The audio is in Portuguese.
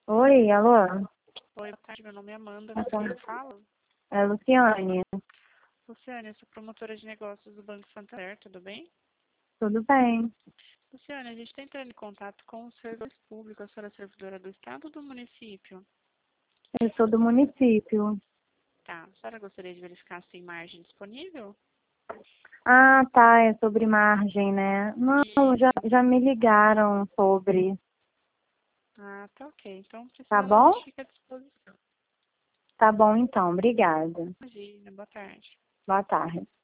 Oi, alô? Oi, boa tarde, meu nome é Amanda. Ah, tá. Quem fala? É Luciane. Luciane, eu sou promotora de negócios do Banco Santander, tudo bem? Tudo bem? Luciane, a gente está entrando em contato com os servidores públicos, a senhora é servidora do Estado ou do município? Eu sou do município. Tá, a senhora gostaria de verificar se tem margem disponível? Ah, tá, é sobre margem, né? Não, já, Isso. já me ligaram sobre. Ah, tá ok. Então, Tá precisando, a bom? gente fica à disposição. Tá bom então, obrigada. Imagina, boa tarde. Boa tarde.